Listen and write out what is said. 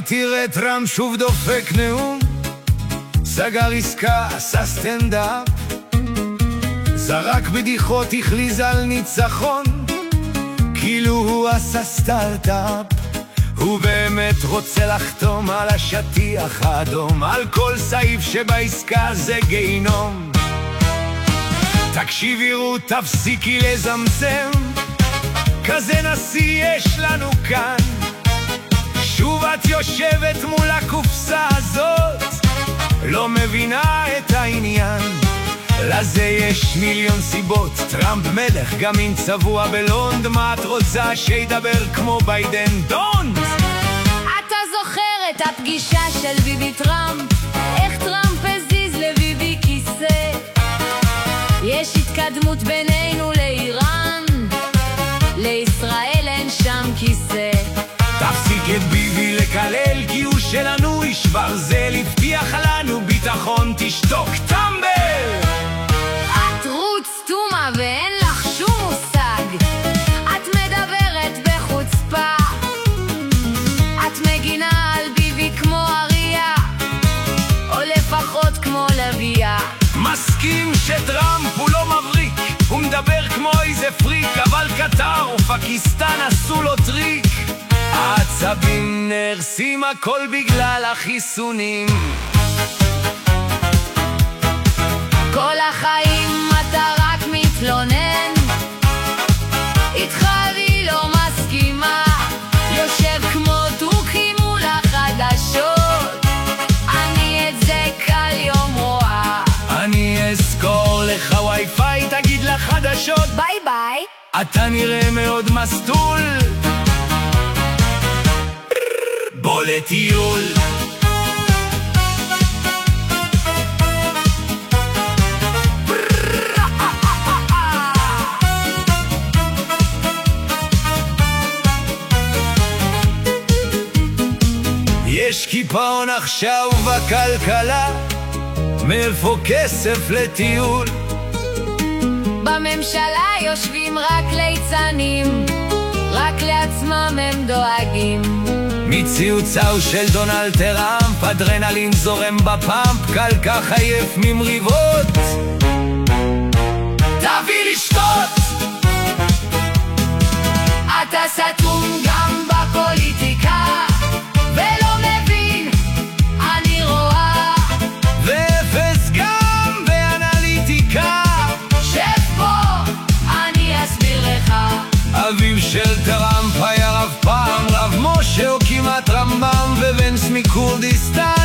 תראה טראמפ שוב דופק נאום, סגר עסקה, עשה סטנדאפ, זרק בדיחות, הכריז על ניצחון, כאילו הוא עשה סטארט-אפ. הוא באמת רוצה לחתום על השטיח האדום, על כל סעיף שבעסקה זה גיהינום. תקשיבי רות, תפסיקי לזמזם, כזה נשיא יש לנו כאן. שוב את יושבת מול הקופסה הזאת, לא מבינה את העניין. לזה יש מיליון סיבות, טראמפ מלך, גם אם צבוע בלונד. מה את רוצה, שידבר כמו ביידן? דונט! אתה זוכר את הפגישה של ביבי טראמפ? איך טראמפ הזיז לביבי כיסא? יש התקדמות בינינו לאיראן, לישראל אין שם כיסא. תפסיק את ביבי לקלל, כי הוא שלנו, איש ברזל, הבטיח לנו ביטחון. תשתוק טמבל! את רות סתומה ואין לך שום מושג, את מדברת בחוצפה, את מגינה על ביבי כמו אריה, או לפחות כמו לבייה. מסכים שטראמפ הוא לא מבריק, הוא מדבר כמו איזה פריק, אבל קטר ופקיסטן עשו לו טריק. העצבים נהרסים, הכל בגלל החיסונים. כל החיים אתה רק מתלונן, איתך אני לא מסכימה, יושב כמו תוכי מול החדשות, אני את זה קל יום רואה. אני אזכור לך וי-פיי, תגיד לחדשות ביי ביי. אתה נראה מאוד מסטול, בוא לטיול. יש קיפאון עכשיו בכלכלה, מאיפה כסף לטיול? בממשלה יושבים רק ליצנים, רק לעצמם הם דואגים. מציוצאו של דונלד טראמפ, אדרנלין זורם בפאמפ, קל כך עייף ממריבות, תביא לשתות. אתה סתום גם בפוליטיקה ולא מבין, אני רואה, ואפס גם באנליטיקה. שב פה, אני אסביר לך. אביו של טראמפ היה רב פעם, רב משה או כמעט רמב"ם, ובנס מכורדיסטן